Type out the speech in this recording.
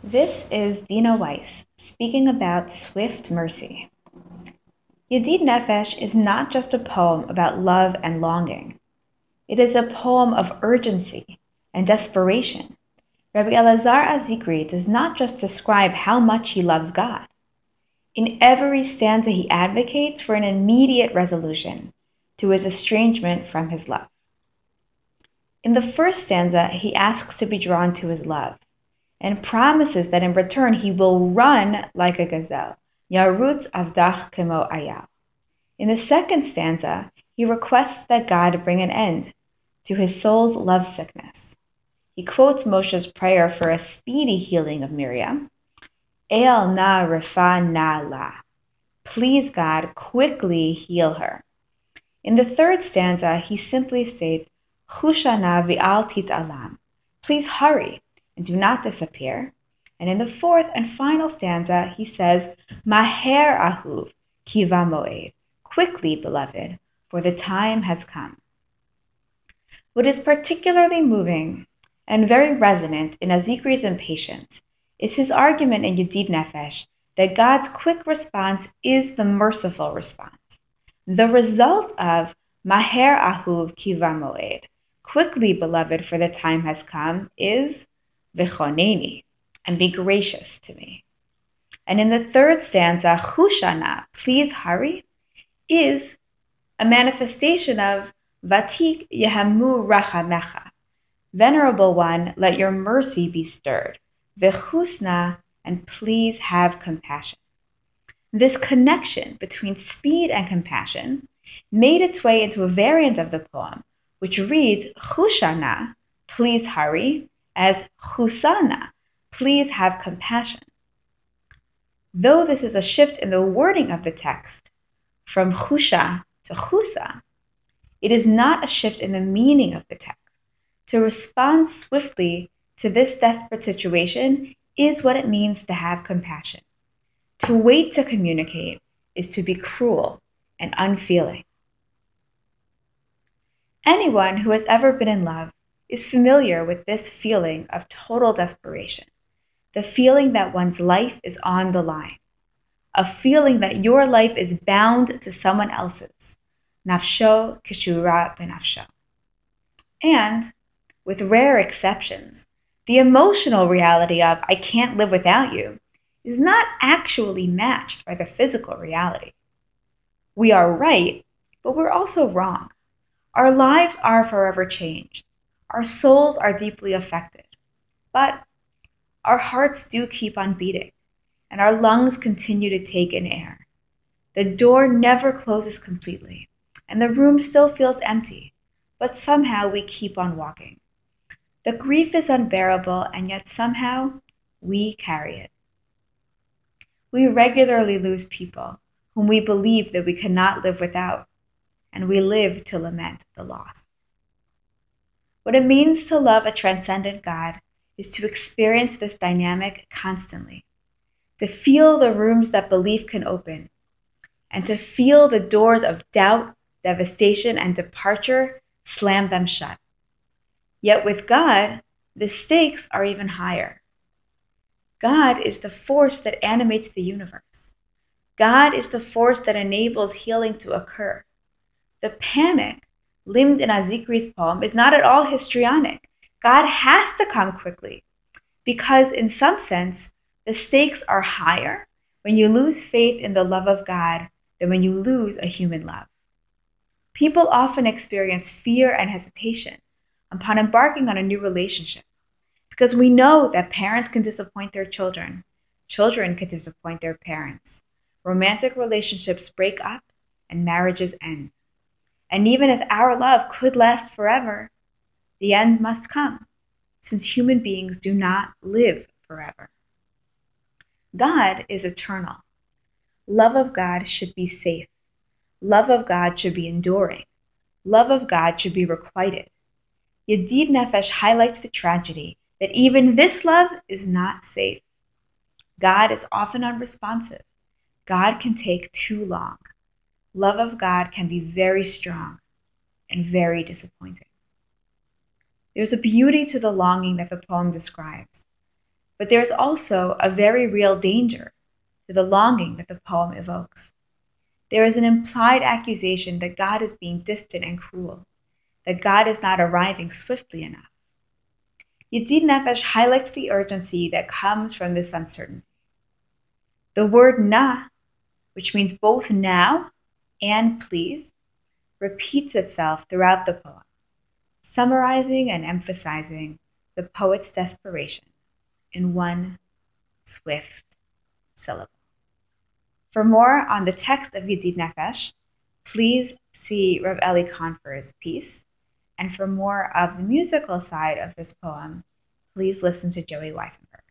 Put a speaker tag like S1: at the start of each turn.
S1: This is Dina Weiss speaking about swift mercy. Yedid Nefesh is not just a poem about love and longing. It is a poem of urgency and desperation. Rabbi Elazar Azikri does not just describe how much he loves God. In every stanza, he advocates for an immediate resolution to his estrangement from his love. In the first stanza, he asks to be drawn to his love and promises that in return he will run like a gazelle, yarutz avdach kemo ayal. In the second stanza, he requests that God bring an end to his soul's lovesickness. He quotes Moshe's prayer for a speedy healing of Miriam. El na refa na la. Please, God, quickly heal her. In the third stanza, he simply states, Chushana v'al tit'alam. Please hurry and do not disappear. And in the fourth and final stanza, he says, Maher ahuv kiva moed. Quickly, beloved, for the time has come. What is particularly moving and very resonant in Azikri's impatience is his argument in Yedid Nefesh that God's quick response is the merciful response. The result of Maher ahuv kiva moed, quickly, beloved, for the time has come, is V'choneni, and be gracious to me. And in the third stanza, Chushana, please hurry, is a manifestation of Vatik Yehamu Rachamecha. Venerable One, let your mercy be stirred. V'chusna, and please have compassion. This connection between speed and compassion made its way into a variant of the poem, which reads Chushana, please hurry, as Chusana, please have compassion. Though this is a shift in the wording of the text, from Chusha to Chusa, it is not a shift in the meaning of the text. To respond swiftly to this desperate situation is what it means to have compassion. To wait to communicate is to be cruel and unfeeling. Anyone who has ever been in love is familiar with this feeling of total desperation, the feeling that one's life is on the line, a feeling that your life is bound to someone else's, nafsho kishura benafsho. And, with rare exceptions, the emotional reality of I can't live without you is not actually matched by the physical reality. We are right, but we're also wrong. Our lives are forever changed. Our souls are deeply affected, but our hearts do keep on beating, and our lungs continue to take in air. The door never closes completely, and the room still feels empty, but somehow we keep on walking. The grief is unbearable, and yet somehow we carry it. We regularly lose people whom we believe that we cannot live without, and we live to lament the loss. What it means to love a transcendent God is to experience this dynamic constantly, to feel the rooms that belief can open, and to feel the doors of doubt, devastation, and departure slam them shut. Yet with God, the stakes are even higher. God is the force that animates the universe. God is the force that enables healing to occur. The panic limned in Azikri's poem is not at all histrionic. God has to come quickly because in some sense, the stakes are higher when you lose faith in the love of God than when you lose a human love. People often experience fear and hesitation upon embarking on a new relationship because we know that parents can disappoint their children. Children can disappoint their parents. Romantic relationships break up and marriages end. And even if our love could last forever, the end must come, since human beings do not live forever. God is eternal. Love of God should be safe. Love of God should be enduring. Love of God should be requited. Yedid Nefesh highlights the tragedy that even this love is not safe. God is often unresponsive. God can take too long. Love of God can be very strong and very disappointing. There's a beauty to the longing that the poem describes. But there is also a very real danger to the longing that the poem evokes. There is an implied accusation that God is being distant and cruel, that God is not arriving swiftly enough. Yedid Nefesh highlights the urgency that comes from this uncertainty. The word na, which means both now and please, repeats itself throughout the poem, summarizing and emphasizing the poet's desperation in one swift syllable. For more on the text of Yedid Nefesh, please see Rav Eli Confer's piece. And for more of the musical side of this poem, please listen to Joey Weisenberg.